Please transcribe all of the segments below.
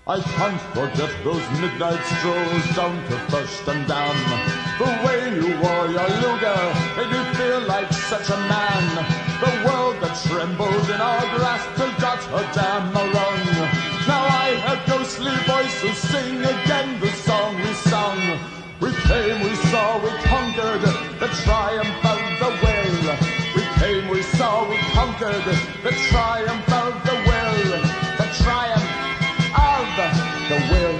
I can't forget those midnight strolls down to Fürstendamm. The way you wore your Luger made me feel like such a man. The world that trembled in our grasp till got her damn run. Now I hear ghostly voices sing again the song we sung. We came, we saw, we conquered, the triumph of the will. We came, we saw, we conquered, the triumph of the will. The triumph of the will.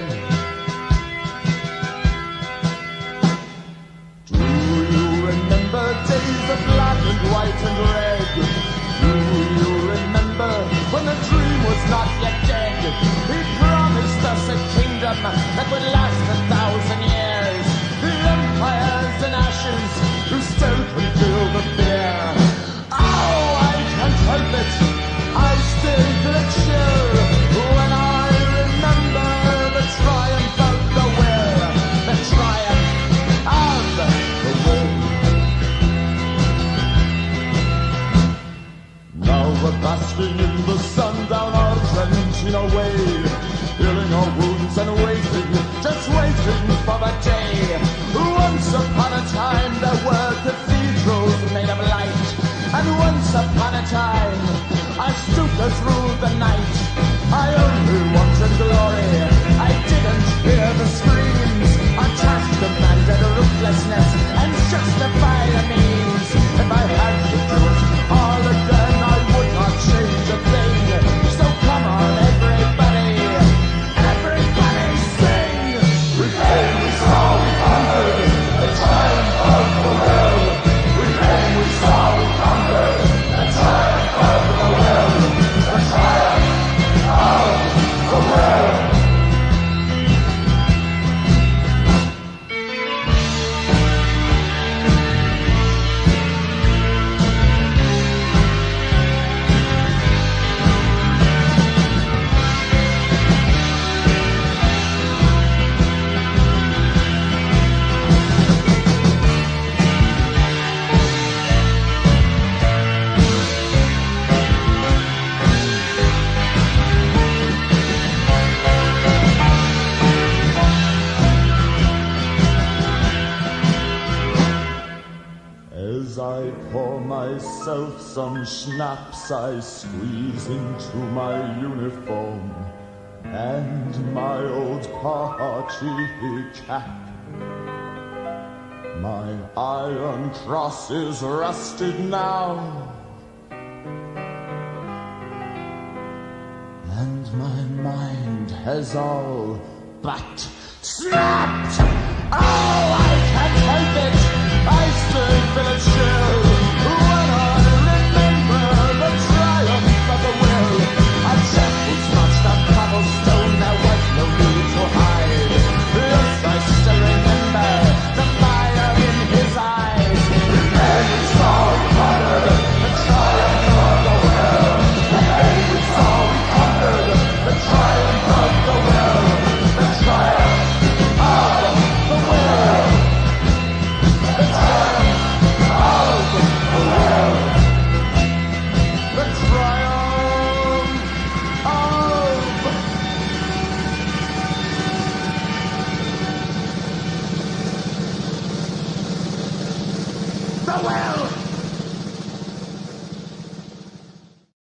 Do you remember days of black and white and red? Do you remember when the dream was not yet dead? He promised us a kingdom that would last 1,000 years. The empires and ashes who still can feel the fear. Oh, I can't help it, I still feel a chill when I remember the triumph of the will. The triumph of the will. Now we're basking in the sun down our Trentino way, healing our wounds and waiting, just waiting for the day. Once upon a time there were cathedrals made of light, and once upon a time I stooped through the night. I only wanted glory, I didn't hear the screams. Our task demanded ruthlessness and justify the means. If I had to do it all again, I would not change a thing. So come on everybody, everybody sing. We came, we saw, we conquered, the triumph of the will. We came, we saw, we conquered, the triumph of the will. The triumph of the will. As I pour myself some schnapps, I squeeze into my uniform and my old party cap. My iron cross is rusted now, and my mind has all but snapped. Oh, I can't help it, I still feel a chill when I remember the triumph of the will. Our temples marched on cobblestone, there was no need to hide. Yes, I still remember the fire in his eyes. And we saw we conquered the triumph of the will. And we saw we conquered the triumph of the will. The triumph of the will. The triumph of the will. The triumph of the will.